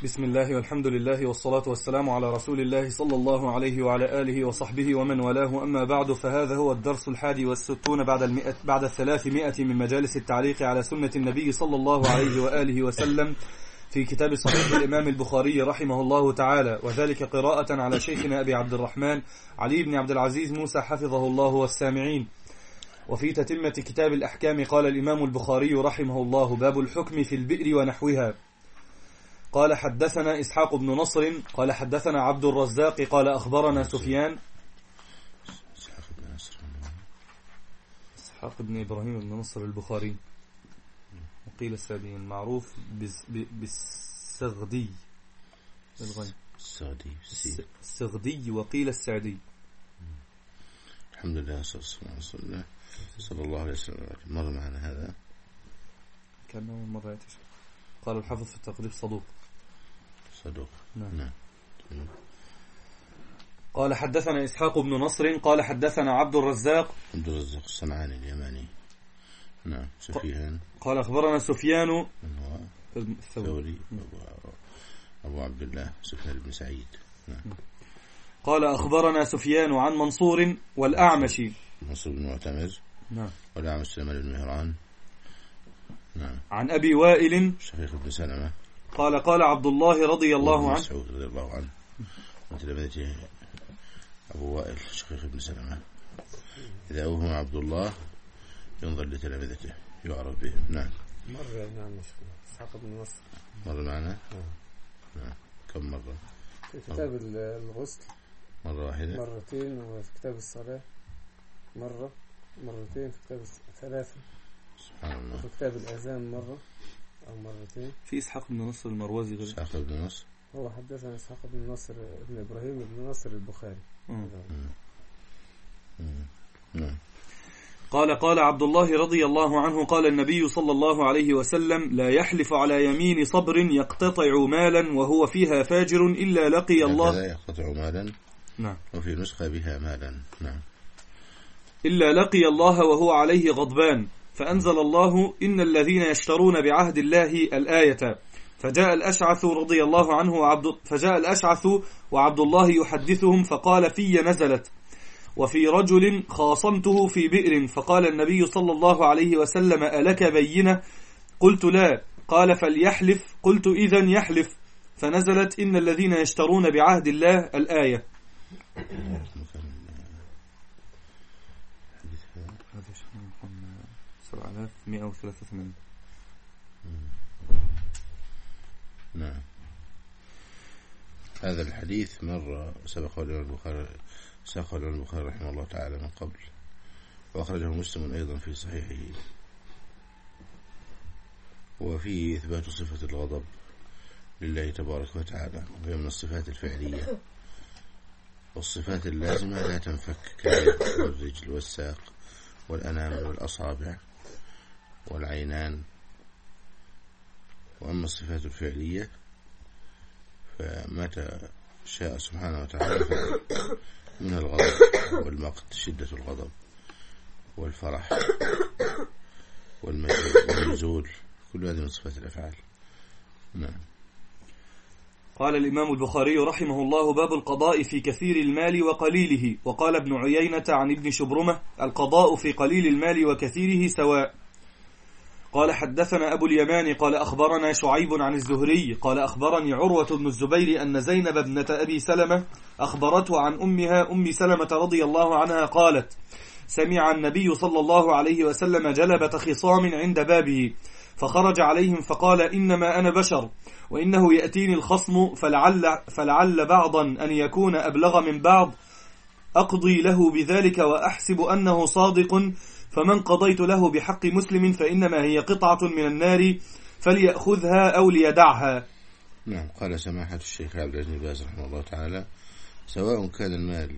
بسم الله والحمد لله والصلاة والسلام على رسول الله صلى الله عليه وعلى آله وصحبه ومن والاه. أما بعد، فهذا هو الدرس 61 بعد 300 من مجالس التعليق على سنة النبي صلى الله عليه وآله وسلم في كتاب صحيح الإمام البخاري رحمه الله تعالى، وذلك قراءة على شيخنا أبي عبد الرحمن علي بن عبد العزيز موسى حفظه الله والسامعين. وفي تتمة كتاب الأحكام قال الإمام البخاري رحمه الله: باب الحكم في البئر ونحوها. قال حدثنا إسحاق بن نصر قال حدثنا عبد الرزاق قال أخبرنا سفيان. إسحاق بن إبراهيم بن نصر البخاري، وقيل السعدي، المعروف بالسغدي السغدي وقيل السعدي. الحمد لله صلى الله عليه وسلم. مر معنا هذا كان أول مرة يتشف. قال الحافظ في التقريب صدوق. نعم. قال حدثنا إسحاق بن نصر قال حدثنا عبد الرزاق الصنعاني اليماني. نعم. سفيان قال أخبرنا سفيان الثوري أبو عبد الله سفيان بن سعيد. نعم. قال أخبرنا سفيان عن منصور والأعمش منصور بن معتمر. نعم. والأعمش سليمان بن مهران. نعم. عن أبي وائل شقيق بن سلمة قال عبد الله رضي الله عنه مسعود رضي الله عنه وتلمذته أبو وائل شقيق بن سلمة. إذا أوهم عبد الله ينظر لتلمذته يعرف به. نعم. مرة نعم إسحاق بن نصر مر معنا. نعم. كم مرة؟ في كتاب الغسل مرة واحدة، مرتين، وفي كتاب الصلاة مرتين، في كتاب ثلاثة، سبحان الله، وفي كتاب الأذان مرة أو مرتين. في إسحاق بن نصر المروزي غير إسحاق بن نصر هو حدثنا إسحاق بن نصر بن إبراهيم بن نصر البخاري. نعم. قال عبد الله رضي الله عنه قال النبي صلى الله عليه وسلم: لا يحلف على يمين صبر يقتطع مالا وهو فيها فاجر إلا لقي الله. يقتطع مالا. نعم. وفي نسخة بها مالا. نعم. إلا لقي الله وهو عليه غضبان، فأنزل الله: إن الذين يشترون بعهد الله الآية. فجاء الأشعث رضي الله عنه وعبد الله يحدثهم فقال: في نزلت وفي رجل خاصمته في بئر، فقال النبي صلى الله عليه وسلم: ألك بينة؟ قلت لا. قال: فليحلف. قلت: إذن يحلف. فنزلت: إن الذين يشترون بعهد الله الآية. نعم. هذا الحديث مرة سبق الإمام البخاري رحمه الله تعالى من قبل، وأخرجه مسلم أيضا في صحيحه، وفيه إثبات صفة الغضب لله تبارك وتعالى، وهي من الصفات الفعلية، والصفات اللازمة لا تنفك كاليد والرجل والساق والأنامل والأصابع والعينان. وأما الصفات الفعلية فمتى شاء سبحانه وتعالى منها الغضب والمقت، شدة الغضب والفرح والنزول، كل هذه من صفات الأفعال. نعم. قال الإمام البخاري رحمه الله: باب القضاء في كثير المال وقليله. وقال ابن عيينة عن ابن شبرمة: القضاء في قليل المال وكثيره سواء. قال حدثنا أبو اليمان قال أخبرنا شعيب عن الزهري قال أخبرني عروة بن الزبير أن زينب ابنة أبي سلمة أخبرته عن أمها أم سلمة رضي الله عنها قالت: سمع النبي صلى الله عليه وسلم جلبة خصام عند بابه، فخرج عليهم فقال: إنما أنا بشر، وإنه يأتيني الخصم فلعل بعضا أن يكون أبلغ من بعض، أقضي له بذلك وأحسب أنه صادق، فمن قضيت له بحق مسلم فإنما هي قطعة من النار فليأخذها أو ليدعها. نعم. قال سماحة الشيخ عبد العزيز بن باز رحمه الله تعالى: سواء كان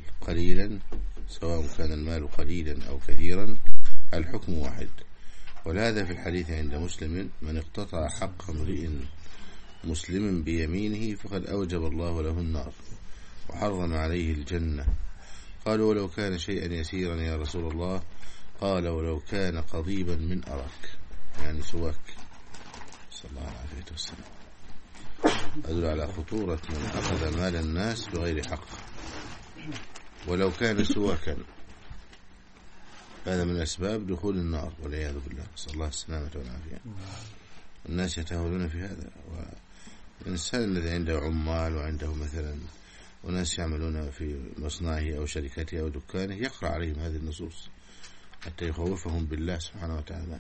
المال قليلا أو كثيرا الحكم واحد. ولهذا في الحديث عند مسلم: من اقتطع حق امرئ مسلم بيمينه فقد أوجب الله له النار وحرم عليه الجنة. قالوا: ولو كان شيئا يسيرا يا رسول الله؟ قال: ولو كان قضيبا من أرك، يعني سواك، صلى الله عليه وسلم. أدل على خطورة من أخذ مال الناس بغير حق ولو كان سواكا. هذا من أسباب دخول النار والعياذ بالله، نسأل الله السلامة والعافية. الناس يتهاونون في هذا، والإنسان الذي عنده عمال وعنده مثلا وناس يعملون في مصنعه أو شركته أو دكانه يقرأ عليهم هذه النصوص حتى يخوفهم بالله سبحانه وتعالى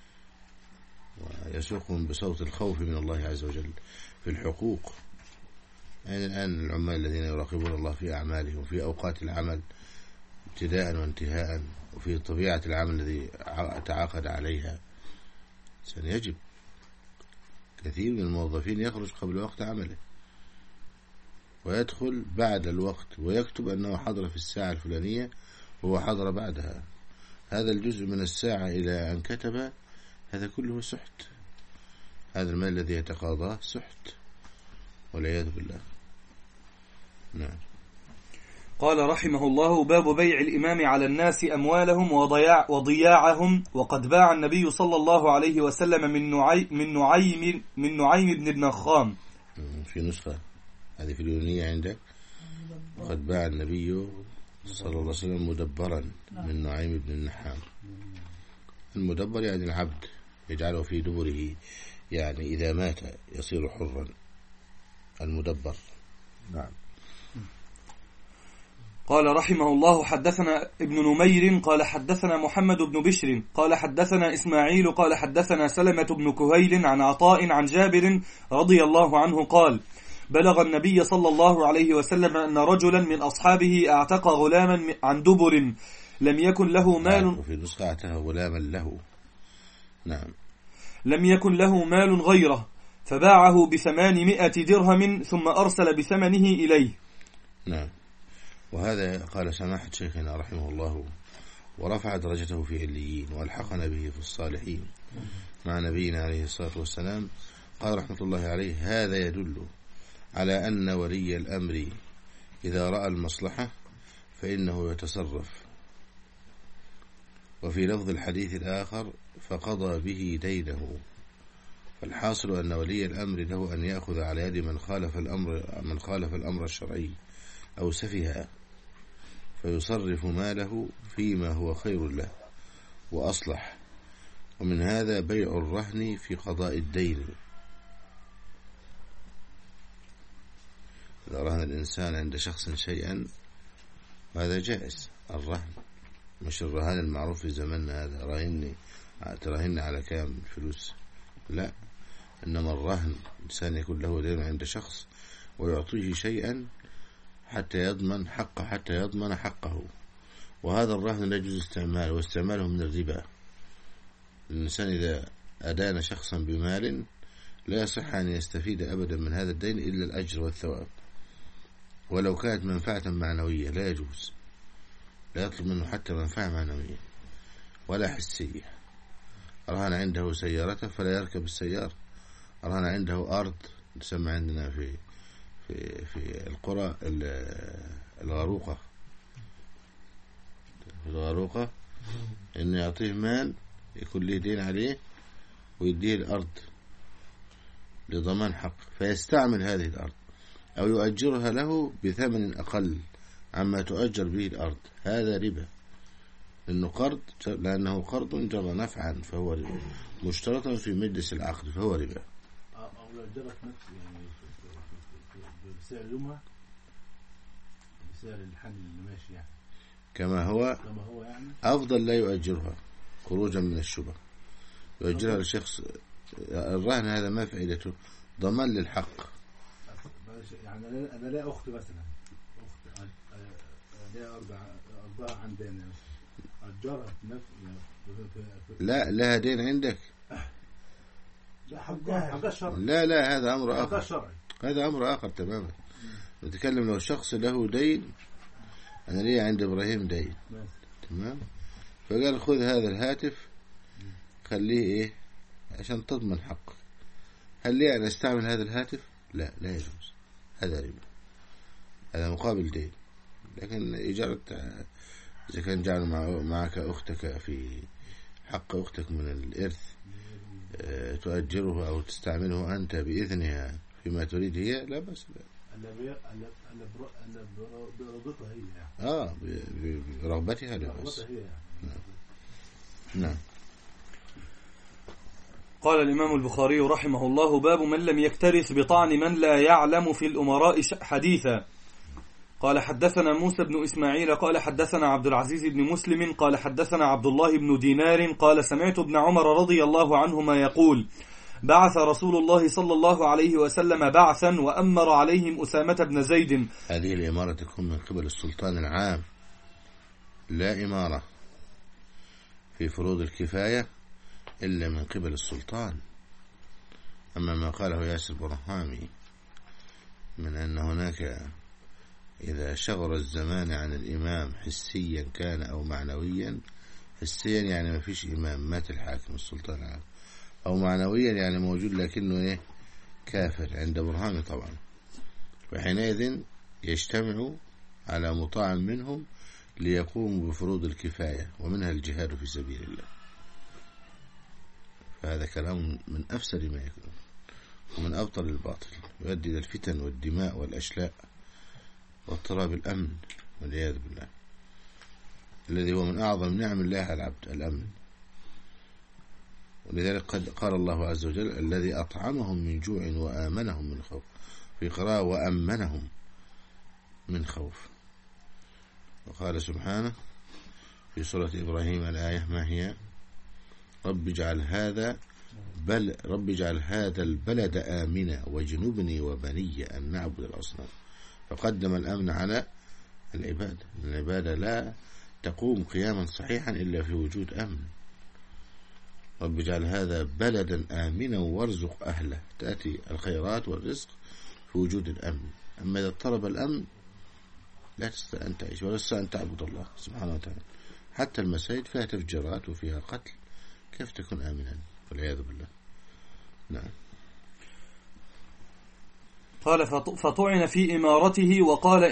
ويسوقهم بصوت الخوف من الله عز وجل في الحقوق. يعني الآن العمال الذين يراقبون الله في أعمالهم وفي أوقات العمل ابتداء وانتهاء وفي طبيعة العمل الذي تعاقد عليها، سيجب كثير من الموظفين يخرج قبل وقت عمله ويدخل بعد الوقت ويكتب أنه حضر في الساعة الفلانية وهو حضر بعدها. هذا الجزء من الساعة إلى أن كتب هذا كله سحت، هذا المال الذي يتقاضاه سحت والعياذ بالله. نعم. قال رحمه الله: باب بيع الإمام على الناس أموالهم وضياعهم. وقد باع النبي صلى الله عليه وسلم من نعيم بن النخام. في نسخة هذه في اليونانية عندك قد باع النبي صلى الله عليه وسلم مدبرا من نعيم بن النحام. المدبر يعني العبد يجعله في دبره، يعني إذا مات يصير حرا، المدبر. نعم. قال رحمه الله: حدثنا ابن نمير قال حدثنا محمد بن بشر قال حدثنا إسماعيل قال حدثنا سلمة بن كهيل عن عطاء عن جابر رضي الله عنه قال: بلغ النبي صلى الله عليه وسلم أن رجلا من أصحابه اعتق غلاما عن دبر لم يكن له مال. وفي نسخة اعتق غلاما له. نعم. لم يكن له مال غيره فباعه ب800 درهم ثم أرسل بثمنه إليه. نعم. وهذا قال سماحة شيخنا رحمه الله ورفع درجته في عليين والحقنا به في الصالحين مع نبينا عليه الصلاة والسلام. قال رحمة الله عليه: هذا يدل على أن ولي الأمر إذا رأى المصلحة فإنه يتصرف. وفي لفظ الحديث الآخر: فقضى به دينه. فالحاصل أن ولي الأمر له أن يأخذ على يد من خالف الأمر الشرعي أو سفها، فيصرف ماله فيما هو خير له وأصلح. ومن هذا بيع الرهن في قضاء الدين. إذا رهن الإنسان عند شخص شيئا هذا جائز. الرهن مش الرهان المعروف في زماننا هذا، تراهن على كام فلوس، لا، إنما الرهن إنسان يكون له دين عند شخص ويعطيه شيئا حتى يضمن حقه. وهذا الرهن لا يجوز استعماله، واستعماله من الربا. الإنسان إذا أدان شخصا بمال لا يصح أن يستفيد أبدا من هذا الدين إلا الأجر والثواب، ولو كانت منفعة معنوية لا يجوز، لا يطلب منه حتى منفعة معنوية ولا حسية. رهن عنده سيارته فلا يركب السيارة. رهن عنده أرض، تسمى عندنا في القرى الغروقة إنه يعطيه مال يكون له دين عليه ويديه الأرض لضمان حق، فيستعمل هذه الأرض أو يؤجرها له بثمن أقل عما تؤجر به الأرض. هذا ربا، لأنه قرض جرى نفعا فهو ربا، مشترطا في مجلس العقد فهو ربا. أو لو جرت نفس يعني بسعر يومها، بسعر الحل اللي ماشي يعني كما هو يعني أفضل لا يؤجرها خروجا من الشبه. يؤجرها للشخص. الرهن هذا ما فائدته؟ ضمان للحق. يعني أنا لا أخت مثلا، أخت لا أرضها عن دين أجرها لا لها دين عندك؟ حقها شرعي. لا هذا أمر آخر. هذا أمر آخر تماما. نتكلم لو شخص له دين، أنا لي عند إبراهيم دين، تمام، فقال خذ هذا الهاتف خليه إيه عشان تضمن حق. هل لي أن أستعمل هذا الهاتف؟ لا يجوز، هذا ربا، هذا مقابل دين. لكن إجارة إذا كان جعل معك أختك في حق أختك من الإرث تؤجره أو تستعمله أنت بإذنها فيما تريد هي لا بس برغبتها هي يعني. برغبتها لا بس. نعم. قال الإمام البخاري رحمه الله: باب من لم يكترث بطعن من لا يعلم في الأمراء حديثا. قال حدثنا موسى بن إسماعيل قال حدثنا عبد العزيز بن مسلم قال حدثنا عبد الله بن دينار قال سمعت ابن عمر رضي الله عنهما يقول: بعث رسول الله صلى الله عليه وسلم بعثا وأمر عليهم أسامة بن زيد. هذه الإمارة تكون من قبل السلطان العام، لا إمارة في فروض الكفاية إلا من قبل السلطان. أما ما قاله ياسر برهامي من أن هناك إذا شغل الزمان عن الإمام حسيا كان أو معنويا، حسيا يعني ما فيش إمام، مات الحاكم السلطان العام، أو معنويا يعني موجود لكنه كافر عند برهامي طبعا، وحينئذ يجتمع على مطاع منهم ليقوموا بفروض الكفاية ومنها الجهاد في سبيل الله. فهذا كلام من أفسد ما يكون ومن أبطل الباطل، يؤدي إلى الفتن والدماء والأشلاء واضطراب الأمن والعياذ بالله، الذي هو من أعظم نعم الله على العبد، الأمن. ولذلك قال الله عز وجل: الذي أطعمهم من جوع وآمنهم من خوف، في قراءة وأمنهم من خوف. وقال سبحانه في سورة إبراهيم الآية ما هي: رب اجعل هذا البلد آمنا واجنبني وبني أن نعبد الأصنام. فقدم الأمن على العبادة. العبادة لا تقوم قياما صحيحا إلا في وجود أمن. رب اجعل هذا بلدا آمنا وارزق أهله، تأتي الخيرات والرزق في وجود الأمن. أما إذا اضطرب الأمن لا تستطيع أن تعيش ولا تستطيع أن تعبد الله سبحانه وتعالى. حتى المساجد فيها تفجيرات وفيها قتل، كيف تكون آمنا؟ والعياذ بالله. نعم. قال فطعن في إمارته وقال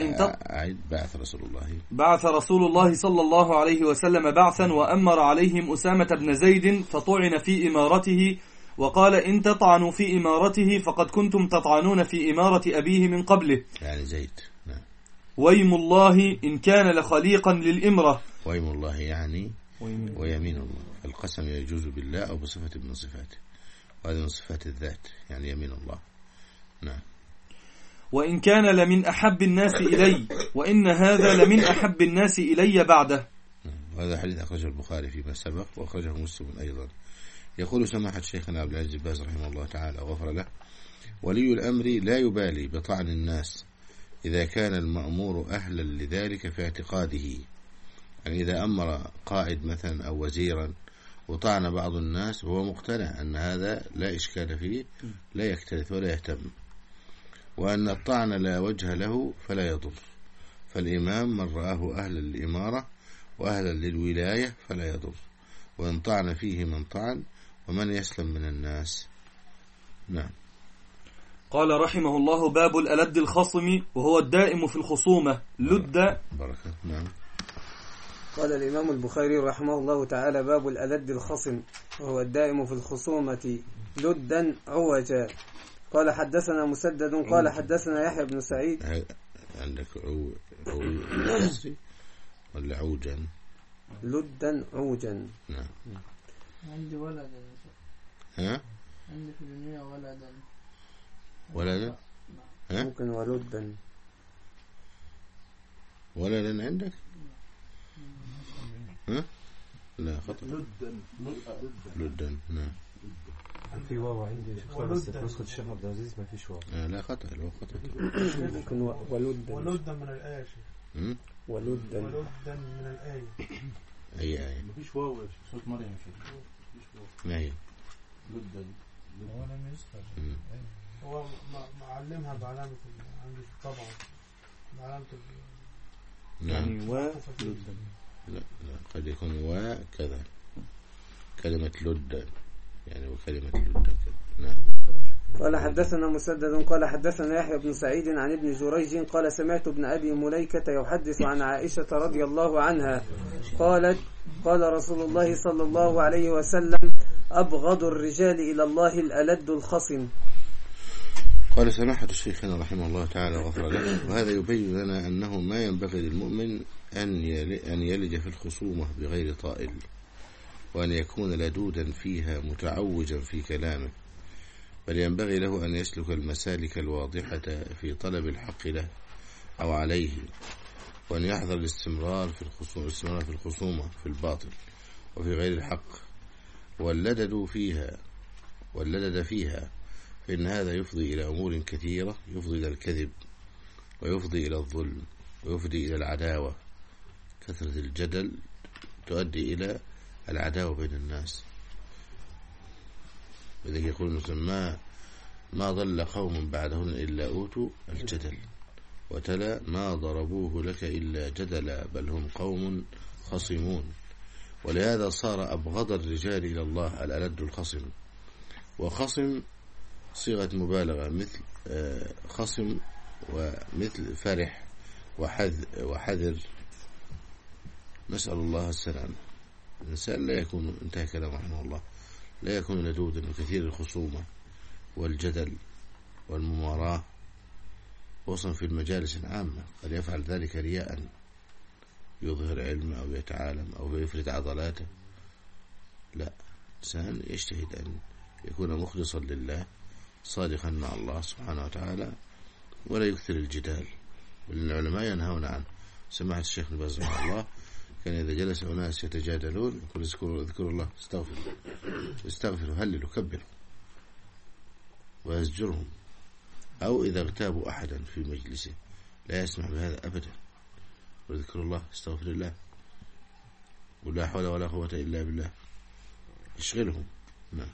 بعث رسول الله صلى الله عليه وسلم بعثا وأمر عليهم أسامة بن زيد فطعن في إمارته وقال: إن تطعنوا في إمارته فقد كنتم تطعنون في إمارة أبيه من قبله، يعني زيد. نعم. ويم الله إن كان لخليقا للإمرة. ويم الله يعني ويمين الله. القسم يجوز بالله أو بصفة من صفاته، وهذه من صفات الذات، يعني يمين الله. نعم. وإن كان لمن أحب الناس إلي، وإن هذا لمن أحب الناس إلي بعده. وهذا حديث أخرجه البخاري فيما سبق وأخرجه مسلم أيضا. يقول سماحة شيخنا عبد العزيز بن باز رحمه الله تعالى غفر له: ولي الأمر لا يبالي بطعن الناس إذا كان المأمور أهلا لذلك في اعتقاده. يعني إذا أمر قائد مثلا أو وزيرا وطعن بعض الناس وهو مقتنع أن هذا لا إشكال فيه، لا يكترث ولا يهتم، وأن الطعن لا وجه له فلا يضر. فالإمام من رآه أهلا للإمارة وأهلا للولاية فلا يضر، وإن طعن فيه من طعن، ومن يسلم من الناس. نعم. قال رحمه الله: باب الألد الخصم وهو الدائم في الخصومة لد. بركة. نعم. قال الإمام البخاري رحمه الله تعالى: باب الألد الخصم وهو الدائم في الخصومة لدا عوجا. قال حدثنا مسدد قال حدثنا يحيى بن سعيد. عندك ولا عوجا؟ لدا عوجا. نعم. عندي ولدا. ها؟ عندي في الدنيا ولدا؟ ها؟ ممكن ولدا. ولدا عندك؟ ها؟ لا خطأ. لدا. نعم. في واو عندي بس نسخة الشيخ عبد العزيز ما فيش واو. لا خطأ. الواو خطأ. ممكن ولدا من الآية. ولدا من الآية. أي آية؟ مفيش واو. صوت مريم ما هي؟ لدا. هو لم يذكر. هو معلمها بعلامة عندي طبعا بعلامة. نعم. ولدا. لا قد يكون وكذا كلمة لدا، يعني وكلمة لدا. نعم. قال حدثنا مسدد قال حدثنا يحيى بن سعيد عن ابن جريج قال سمعت ابن أبي مليكة يحدث عن عائشة رضي الله عنها قالت: قال رسول الله صلى الله عليه وسلم: أبغض الرجال إلى الله الألد الخصم. قال سماحة شيخنا رحمه الله تعالى غفر له، وهذا يبين لنا أنه ما ينبغي للمؤمن أن يلج في الخصومة بغير طائل، وأن يكون لدودا فيها متعوجا في كلامه، بل ينبغي له أن يسلك المسالك الواضحة في طلب الحق له أو عليه، وأن يحذر الاستمرار في الخصومة في الباطل وفي غير الحق واللدد فيها، فإن هذا يفضي إلى أمور كثيرة، يفضي إلى الكذب، ويفضي إلى الظلم، ويفضي إلى العداوة. كثرة الجدل تؤدي إلى العداوة بين الناس. وذلك يقول المسلم ما ضل قوم بعدهم إلا أوتوا الجدل، وتلا ما ضربوه لك إلا جدلا، بل هم قوم خصمون. ولهذا صار أبغض الرجال إلى الله الألد الخصم. وخصم صيغة مبالغة، مثل خصم ومثل فرح وحذر. نسأل الله السلامة. الإنسان لا يكون، انتهى كلام رحمه الله، لا يكون لدودا وكثير الخصومة والجدل والمماراة، وصلا في المجالس العامة. قد يفعل ذلك رياء، يظهر علمه أو يتعالم أو يفرد عضلاته. لا، إنسان يجتهد أن يكون مخلصا لله، صادقا مع الله سبحانه وتعالى، ولا يكثر الجدال. والعلماء ينهون عنه. سماحة الشيخ ابن باز رحمه الله كان إذا جلس أناس يتجادلون يقول اذكروا الله، استغفروا هللوا كبروا، ويزجرهم. أو إذا اغتابوا أحدا في مجلسه لا يسمع بهذا أبدا، وذكر الله، استغفر الله، ولا حول ولا قوة إلا بالله، يشغلهم. نعم.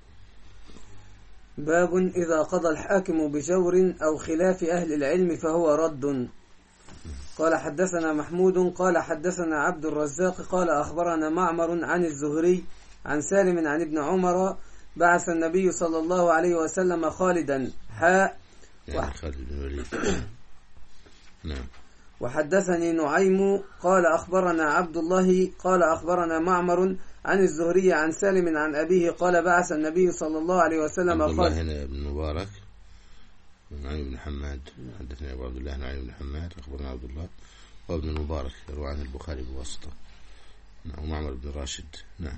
باب إذا قضى الحاكم بجور أو خلاف أهل العلم فهو رد. قال حدثنا محمود قال حدثنا عبد الرزاق قال أخبرنا معمر عن الزهري عن سالم عن ابن عمر بعث النبي صلى الله عليه وسلم خالدا خالد بن الوليد. نعم. وحدثني نعيم قال أخبرنا عبد الله قال أخبرنا معمر عن الزهري عن سالم عن أبيه قال بعث النبي صلى الله عليه وسلم عبد الله هنا بن مبارك نعيم بن حماد. حدثني أبو عبد الله نعيم بن حماد أخبرنا عبد الله وابن المبارك يروى عن البخاري بواسطة. نعم. ومعمر بن راشد. نعم.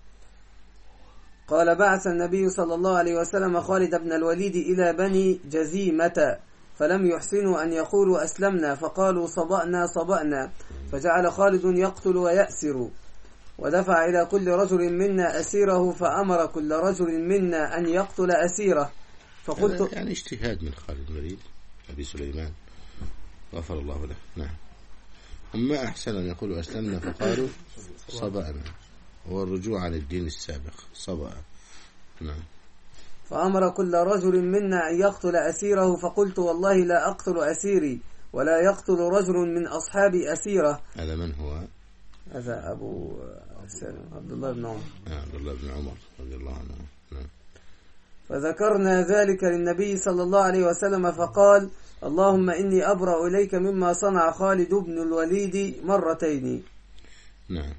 قال بعث النبي صلى الله عليه وسلم خالد بن الوليد إلى بني جزيمة، فلم يحسنوا أن يقولوا أسلمنا، فقالوا صبأنا، فجعل خالد يقتل ويأسر، ودفع إلى كل رجل منا أسيره، فأمر كل رجل منا أن يقتل أسيره. فقلت يعني اجتهاد من خالد بن الوليد أبي سليمان غفر الله له. نعم. هم ما أحسن أن يقولوا أسلمنا فقالوا صبأنا، هو الرجوع عن الدين السابق، صبأ. نعم. فأمر كل رجل منا أن يقتل أسيره، فقلت والله لا أقتل أسيري ولا يقتل رجل من أصحابي أسيره. هذا من هو؟ هذا أبو سلم عبد الله بن عمر. عبد الله بن عمر رضي الله عنه. نعم. فذكرنا ذلك للنبي صلى الله عليه وسلم فقال اللهم إني أبرأ إليك مما صنع خالد بن الوليد مرتين. نعم.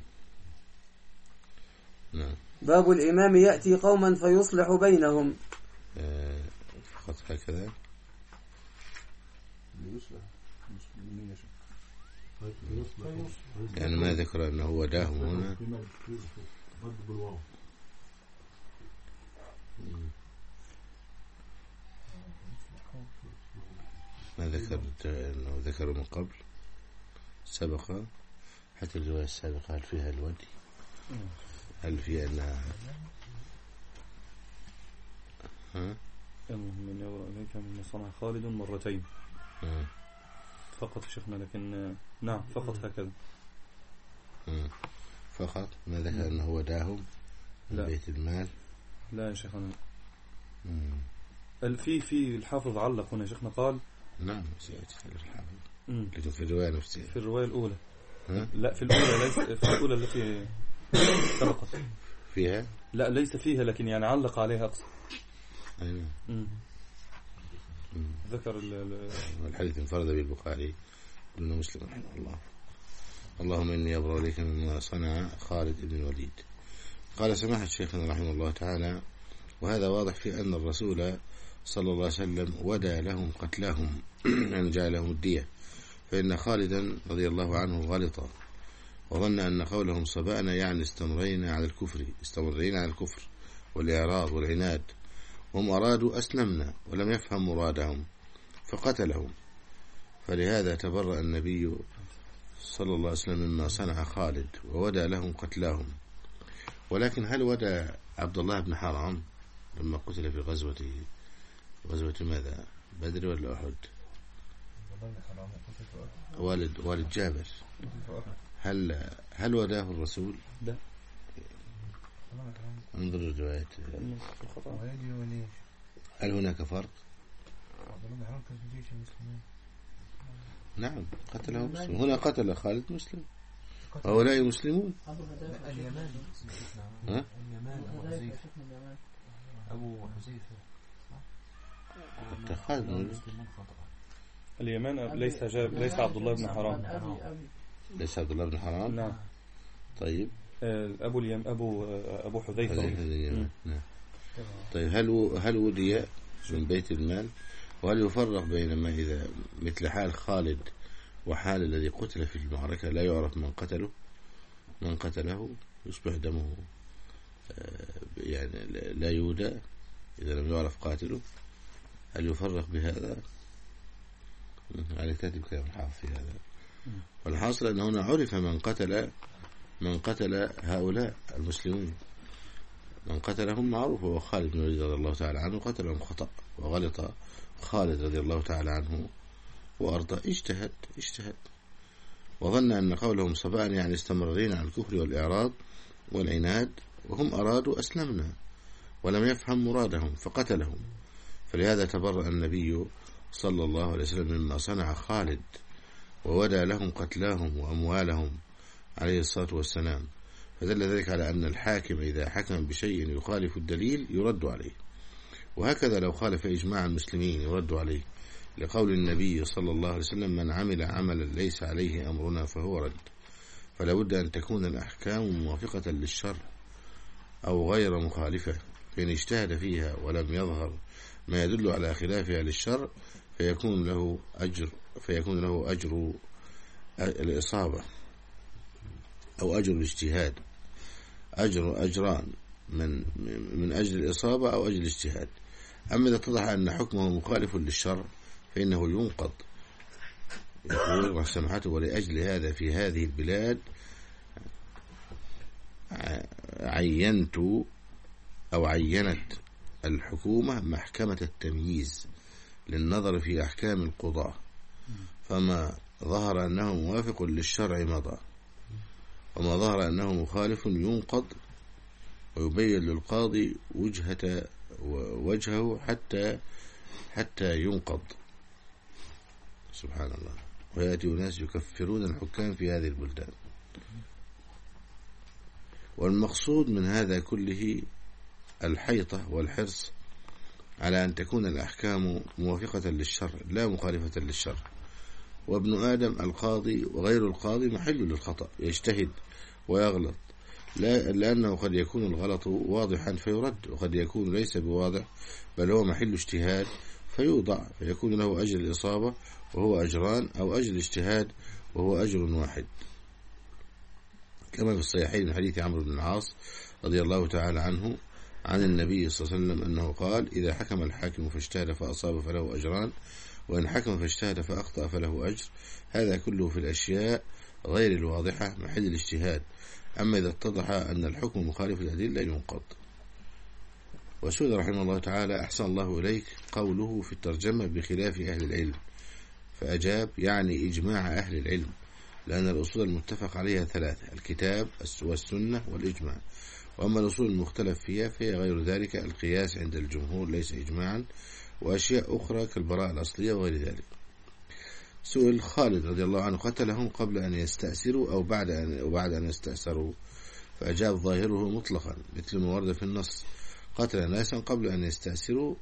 نعم. باب الإمام يأتي قوما فيصلح بينهم. فقط هكذا. يعني ما ذكر أنه وداهم هنا. ما ذكرت أنه ذكروا من قبل سبق، حتى الرواية السابقة هل فيها الودي؟ هل فيها أنها من يورى إليك مما صنع خالد مرتين فقط شيخنا، لكن نعم فقط هكذا فقط. ما ذكر أنه وداهم من بيت المال؟ لا يا شيخنا. في الحافظ علق هنا شيخنا قال نعم سيأتي الحافظ، لكن في الرواية نفسها، في الرواية الأولى. لا في الأولى، ليس في الأولى التي سبقت فيها، لا ليس فيها، لكن يعني علق عليها أقصى. ذكر الحديث انفرد بالبخاري دون مسلم رحمه الله. اللهم إني أبرأ إليك مما صنع خالد بن الوليد. قال سماحة شيخنا رحمه الله تعالى: وهذا واضح في أن الرسول صلى الله عليه وسلم ودى لهم قتلاهم يعني جعل لهم الدية، فإن خالدا رضي الله عنه غلط وظن أن قولهم صبأنا يعني استمرين على الكفر والإعراض والعناد، هم أرادوا أسلمنا ولم يفهم مرادهم فقتلهم، فلهذا تبرأ النبي صلى الله عليه وسلم مما صنع خالد وودى لهم قتلاهم. ولكن هل ودى عبد الله بن حرام لما قتل في غزوة ماذا، بدر ولا أحد؟ والد جابر، هل وداه الرسول؟ لا. انظر الروايات، هل هناك فرق؟ نعم قتله مسلم، هنا قتل خالد مسلم، هؤلاء مسلمون. أبو حذيفة اليمان ليس عبد الله بن حرام. ليس عبد الله بن حرام. نعم. طيب أبو حذيفة. نعم. طيب هل ودي من بيت المال؟ وهل يفرق بين ما إذا مثل حال خالد وحال الذي قتل في المعركة لا يعرف من قتله يصبح دمه يعني لا يودى إذا لم يعرف قاتله؟ هل يفرق بهذا؟ عليك تأتي بكلام الحافظ في هذا. والحاصل أن هنا عرف من قتل هؤلاء المسلمين، من قتلهم معروف هو خالد بن الوليد رضي الله تعالى عنه، قتلهم خطأ وغلط خالد رضي الله تعالى عنه وأرضى، اجتهد وظن أن قولهم صباء يعني استمرين على الكفر والإعراض والعناد، وهم أرادوا أسلمنا ولم يفهم مرادهم فقتلهم، فلهذا تبرأ النبي صلى الله عليه وسلم مما صنع خالد وودى لهم قتلاهم وأموالهم عليه الصلاة والسلام. فدل ذلك على أن الحاكم إذا حكم بشيء يخالف الدليل يرد عليه، وهكذا لو خالف إجماع المسلمين يرد عليه، لقول النبي صلى الله عليه وسلم من عمل عملا ليس عليه أمرنا فهو رد. فلا بد أن تكون الأحكام موافقة للشرع أو غير مخالفة، فإن اجتهد فيها ولم يظهر ما يدل على خلافها للشرع فيكون له أجر الإصابة أو أجر الاجتهاد، أجران من أجل الإصابة أو أجل الاجتهاد. أما إذا اتضح أن حكمه مخالف للشرع فإنه ينقض. يقول رحمته ولأجل هذا في هذه البلاد عينت الحكومة محكمة التمييز للنظر في أحكام القضاة، فما ظهر أنه موافق للشرع مضى، وما ظهر أنه مخالف ينقض ويبين للقاضي وجهه حتى ينقض. سبحان الله. ويأتي ناس يكفرون الحكام في هذه البلدان. والمقصود من هذا كله الحيطة والحرص على أن تكون الأحكام موافقة للشرع لا مخالفة للشرع. وابن آدم القاضي وغير القاضي محل للخطأ، يجتهد ويغلط، لأنه قد يكون الغلط واضحا فيرد، وقد يكون ليس بواضح بل هو محل اجتهاد فيوضع، فيكون له أجر الإصابة وهو أجران، أو أجر الاجتهاد وهو أجر واحد، كما في الصحيحين من حديث عمرو بن العاص رضي الله تعالى عنه عن النبي صلى الله عليه وسلم أنه قال إذا حكم الحاكم فاجتهد فأصاب فله أجران، وإن حكم فاجتهد فأخطأ فله أجر. هذا كله في الأشياء غير الواضحة محل الاجتهاد. أما إذا اتضح أن الحكم مخالف للأدلة ينقض. وسئل رحمه الله تعالى أحسن الله إليك قوله في الترجمة بخلاف أهل العلم، فأجاب يعني إجماع أهل العلم، لأن الأصول المتفق عليها ثلاثة: الكتاب والسنة والإجماع، وأما الأصول المختلف فيها فهي غير ذلك، القياس عند الجمهور ليس إجماعا، وأشياء أخرى كالبراءة الأصلية وغير ذلك. سئل خالد رضي الله عنه قتلهم قبل أن يستأسروا أو بعد أن يستأسروا، فأجاب ظاهره مطلقا مثل ما ورد في النص: قتل ناسا قبل أن يستأسروا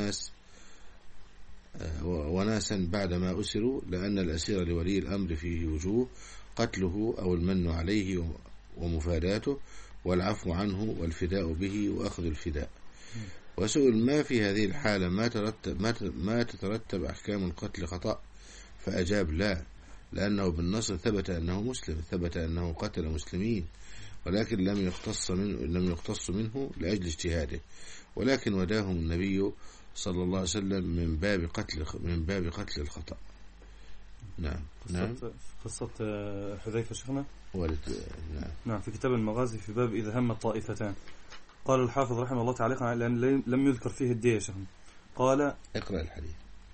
وناسا بعدما أسروا، لأن الأسير لولي الأمر فيه وجوه: قتله أو المن عليه ومفاداته، والعفو عنه والفداء به وأخذ الفداء. وسئل ما في هذه الحالة ما تترتب أحكام القتل خطأ، فأجاب لا، لأنه بالنص ثبت أنه مسلم، ثبت أنه قتل مسلمين، ولكن لم يقتص منه لأجل اجتهاده، ولكن وداهم النبي صلى الله عليه وسلم من باب قتل الخطأ. نعم. قصة حذيفة شيخنا نعم في كتاب المغازي في باب إذا هم الطائفتان. قال الحافظ رحمه الله تعالى لأن لم يذكر فيه الدية شيخنا. قال اقرأ الحديث.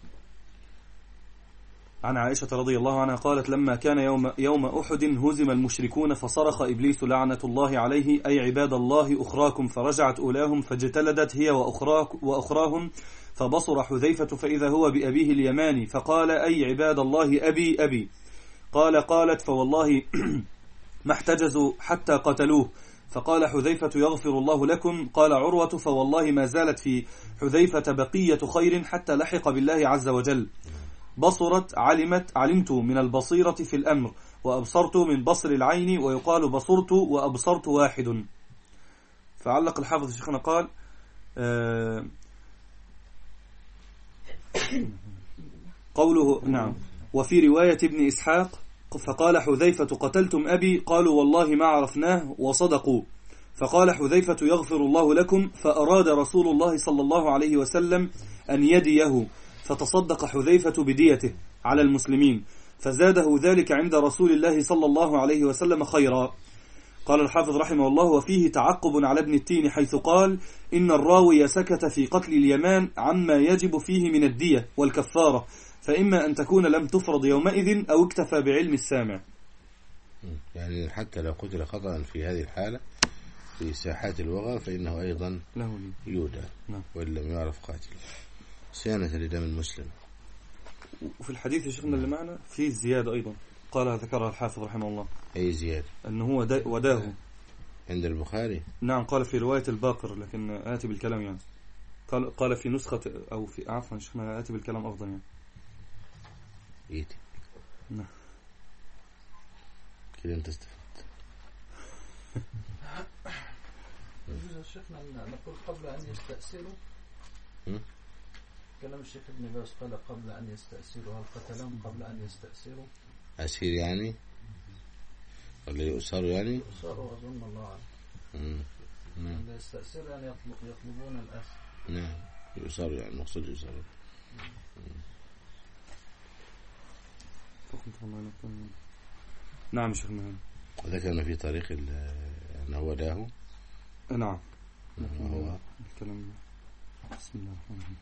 عن عائشة رضي الله عنها قالت لما كان يوم أحد هزم المشركون فصرخ إبليس لعنة الله عليه أي عباد الله أخراكم، فرجعت أولاهم فاجتلدت هي وأخراهم، فبصر حذيفة فإذا هو بأبيه اليماني فقال أي عباد الله أبي. قالت فوالله ما احتجزوا حتى قتلوه. فقال حذيفة يغفر الله لكم. قال عروة فوالله ما زالت في حذيفة بقية خير حتى لحق بالله عز وجل. بصرت علمت من البصيرة في الأمر، وأبصرت من بصر العين، ويقال بصرت وأبصرت واحد. فعلق الحافظ شيخنا قال قوله نعم. وفي رواية ابن إسحاق فقال حذيفة قتلتم أبي؟ قالوا والله ما عرفناه، وصدقوا. فقال حذيفة يغفر الله لكم. فأراد رسول الله صلى الله عليه وسلم أن يديه، فتصدق حذيفة بديته على المسلمين، فزاده ذلك عند رسول الله صلى الله عليه وسلم خيرا. قال الحافظ رحمه الله وفيه تعقب على ابن التين حيث قال إن الراوي سكت في قتل اليمان عما يجب فيه من الدية والكفارة، فإما أن تكون لم تفرض يومئذ أو اكتفى بعلم السامع. يعني حتى لو قتل خطأ في هذه الحالة في ساحات الوغى فإنه أيضا يودى وإن لم يعرف قاتل صيانة لدم المسلم. وفي الحديث شيخنا اللي معنا في زيادة أيضا ذكرها الحافظ رحمه الله. أي زيادة؟ أنه هو وداه عند البخاري. نعم قال في رواية الباقر، لكن آتي بالكلام يعني قال في نسخة أو في عفوا شيخنا آتي بالكلام أفضل يعني يأتي. نعم كده أنت استفدت. يجوز الشيخنا نقول قبل أن يستأسروا. كلام الشيخ ابن باز قال قبل أن يستأسروا، هل قتلهم قبل أن يستأسروا؟ أسير يعني ولا يؤسروا يعني؟ يؤسروا أظن الله أعلم. نعم. يستأسروا يعني يطلبون الأسر. نعم يؤسروا يعني مقصود يؤسروا. نعم شيخنا. ذكرنا في طريق أنه وداه. نعم. وهو الكلام. بسم الله الرحمن الرحيم.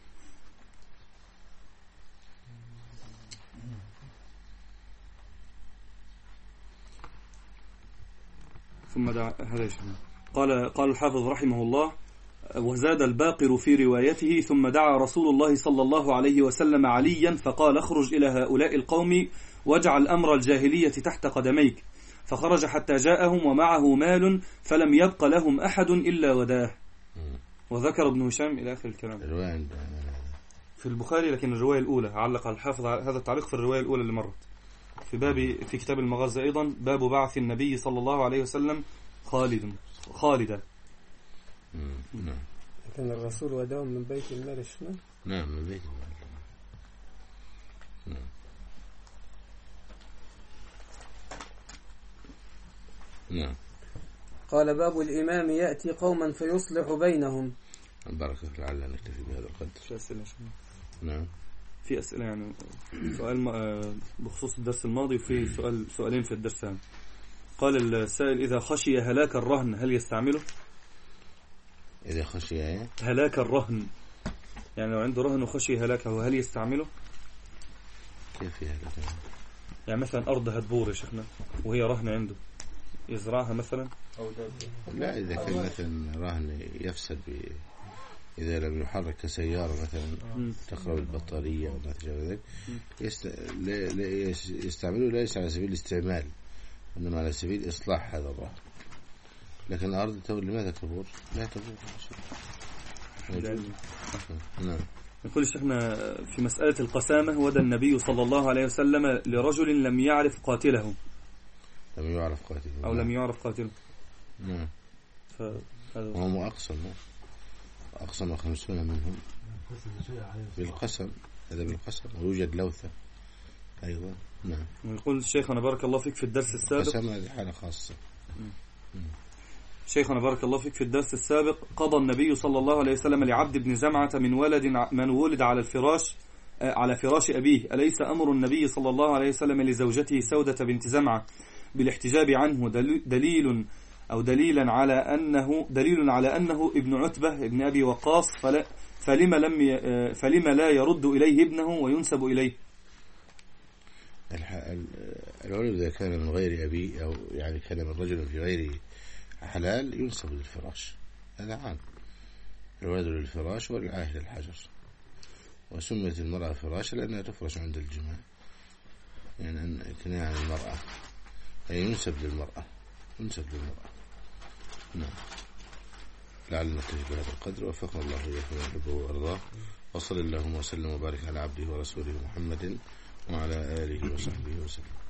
ثم دعا هذا شيخنا. قال الحافظ رحمه الله وزاد الباقر في روايته ثم دعا رسول الله صلى الله عليه وسلم عليا فقال اخرج إلى هؤلاء القوم واجعل أمر الجاهلية تحت قدميك، فخرج حتى جاءهم ومعه مال فلم يبق لهم أحد إلا وداه. وذكر ابن هشام إلى آخر الكلام في البخاري، لكن الرواية الأولى علق الحافظ هذا التعليق في الرواية الأولى اللي مرت في كتاب المغازي أيضا باب بعث النبي صلى الله عليه وسلم خالدا. لكن الرسول وداهم من بيت المال الشمال. نعم من بيت المال. نعم. قال باب الإمام يأتي قوما فيصلح بينهم. بركة لعلنا نكتفي بهذا القدر. في أسئلة نعم في أسئلة يعني سؤال بخصوص الدرس الماضي وفي سؤالين في الدرس هذا. قال السائل إذا خشي هلاك الرهن هل يستعمله؟ إذا خشي هلاك الرهن يعني لو عنده رهن وخشي هلاكه هل يستعمله؟ كيف هلاك؟ يعني مثلا أرض هتبور يا شيخنا وهي رهن عنده يزرعها مثلا لا إذا كان مثلا رهن يفسد إذا لم يحرك كسيارة مثلا تقرب البطارية وما تشابه ذلك يستعمله ليس على سبيل الاستعمال إنما على سبيل إصلاح هذا الرهن. لكن الأرض لماذا تبور؟ لا تبور. نعم. يقول الشيخنا في مسألة القسامة ودى النبي صلى الله عليه وسلم لرجل لم يعرف قاتله أو لم يعرف قاتله. نعم. وهو أقسم أقسم 50 منهم بالقسم، هذا بالقسم، ويوجد لوثة أيضا. نعم. يقول شيخنا بارك الله فيك في الدرس السابق، القسم هذه حالة خاصة. شيخنا بارك الله فيك في الدرس السابق قضى النبي صلى الله عليه وسلم لعبد بن زمعة من ولد على فراش أبيه، أليس أمر النبي صلى الله عليه وسلم لزوجته سودة بنت زمعة بالاحتجاب عنه دليل على أنه ابن عتبة ابن أبي وقاص، فلما لا يرد إليه ابنه وينسب إليه؟ الولد إذا كان من غير أبي أو يعني كان من رجل في غير حلال ينسب للفراش، هذا عام. الولد للفراش والعاهل الحجر، وسميت المرأة فراشا لأنها تفرش عند الجماع، يعني كناية عن المرأة، أي ينسب للمرأة. نعم. لعلنا نكتفي بهذا القدر، وفقنا الله إياكم ويحبه وأرضاه، وصلى اللهم وسلم وبارك على عبده ورسوله محمد وعلى آله وصحبه وسلم.